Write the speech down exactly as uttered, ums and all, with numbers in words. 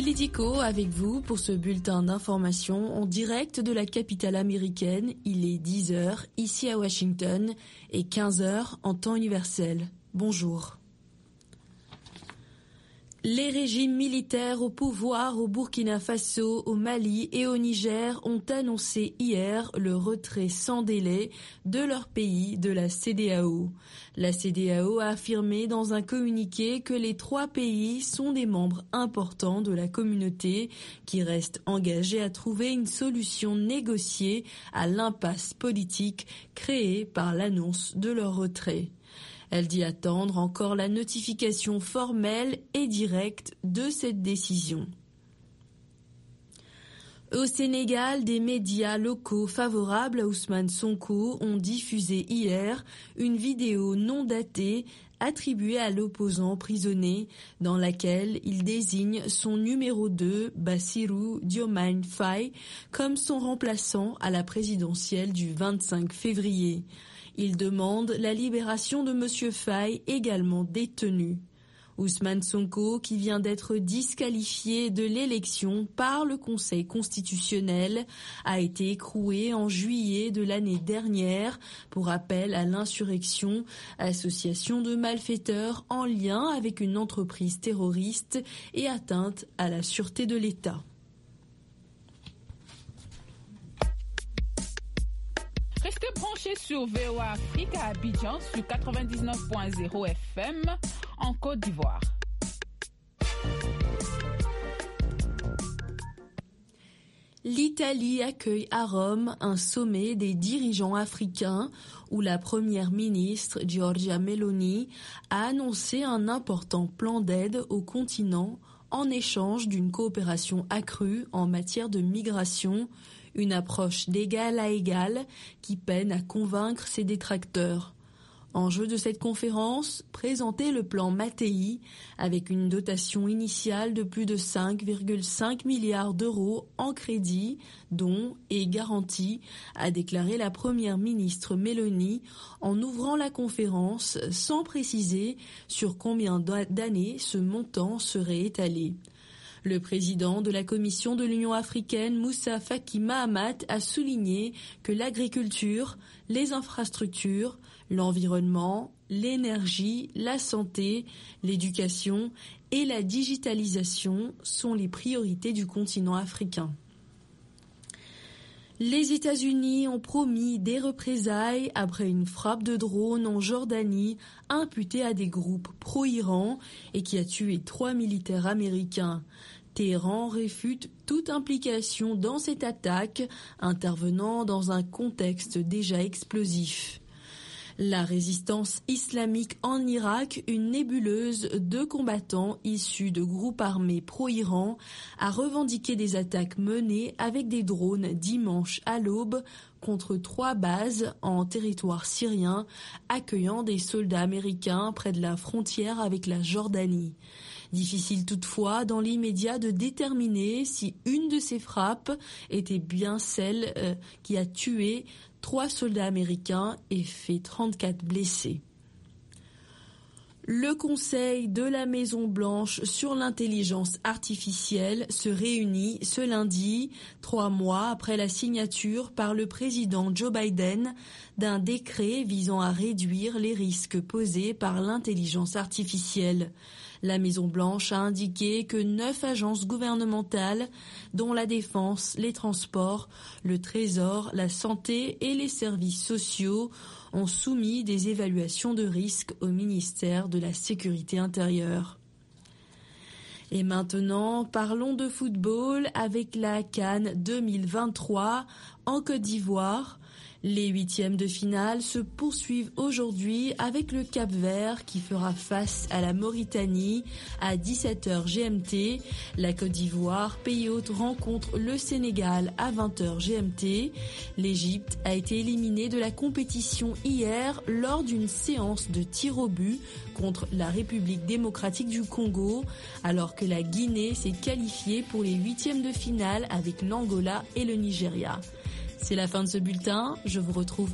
Lidico avec vous pour ce bulletin d'information en direct de la capitale américaine. Il est dix heures ici à Washington et quinze heures en temps universel. Bonjour. Les régimes militaires au pouvoir au Burkina Faso, au Mali et au Niger ont annoncé hier le retrait sans délai de leur pays de la C E D E A O. La C E D E A O a affirmé dans un communiqué que les trois pays sont des membres importants de la communauté qui restent engagés à trouver une solution négociée à l'impasse politique créée par l'annonce de leur retrait. Elle dit attendre encore la notification formelle et directe de cette décision. Au Sénégal, des médias locaux favorables à Ousmane Sonko ont diffusé hier une vidéo non datée attribuée à l'opposant emprisonné dans laquelle il désigne son numéro deux, Bassirou Diomaye Faye, comme son remplaçant à la présidentielle du vingt-cinq février. Il demande la libération de Monsieur Faye, également détenu. Ousmane Sonko, qui vient d'être disqualifié de l'élection par le Conseil constitutionnel, a été écroué en juillet de l'année dernière pour appel à l'insurrection, association de malfaiteurs en lien avec une entreprise terroriste et atteinte à la sûreté de l'État. Restez branchés sur V O A Afrique à Abidjan sur quatre-vingt-dix-neuf point zéro F M en Côte d'Ivoire. L'Italie accueille à Rome un sommet des dirigeants africains où la première ministre Giorgia Meloni a annoncé un important plan d'aide au continent en échange d'une coopération accrue en matière de migration, une approche d'égal à égal qui peine à convaincre ses détracteurs. Enjeu de cette conférence, présenter le plan Mattei avec une dotation initiale de plus de cinq virgule cinq milliards d'euros en crédit, dons et garanties, a déclaré la première ministre Meloni en ouvrant la conférence sans préciser sur combien d'années ce montant serait étalé. Le président de la Commission de l'Union africaine, Moussa Faki Mahamat, a souligné que l'agriculture, les infrastructures, l'environnement, l'énergie, la santé, l'éducation et la digitalisation sont les priorités du continent africain. Les États-Unis ont promis des représailles après une frappe de drone en Jordanie imputée à des groupes pro-Iran et qui a tué trois militaires américains. Téhéran réfute toute implication dans cette attaque, intervenant dans un contexte déjà explosif. La résistance islamique en Irak, une nébuleuse de combattants issus de groupes armés pro-Iran, a revendiqué des attaques menées avec des drones dimanche à l'aube contre trois bases en territoire syrien, accueillant des soldats américains près de la frontière avec la Jordanie. Difficile toutefois dans l'immédiat de déterminer si une de ces frappes était bien celle euh, qui a tué trois soldats américains et fait trente-quatre blessés. Le Conseil de la Maison-Blanche sur l'intelligence artificielle se réunit ce lundi, trois mois après la signature par le président Joe Biden d'un décret visant à réduire les risques posés par l'intelligence artificielle. La Maison-Blanche a indiqué que neuf agences gouvernementales, dont la défense, les transports, le trésor, la santé et les services sociaux, ont soumis des évaluations de risque au ministère de la Sécurité intérieure. Et maintenant, parlons de football avec la CAN deux mille vingt-trois en Côte d'Ivoire. Les huitièmes de finale se poursuivent aujourd'hui avec le Cap-Vert qui fera face à la Mauritanie à dix-sept heures G M T. La Côte d'Ivoire, pays hôte, rencontre le Sénégal à vingt heures G M T. L'Égypte a été éliminée de la compétition hier lors d'une séance de tir au but contre la République démocratique du Congo, alors que la Guinée s'est qualifiée pour les huitièmes de finale avec l'Angola et le Nigeria. C'est la fin de ce bulletin. Je vous retrouve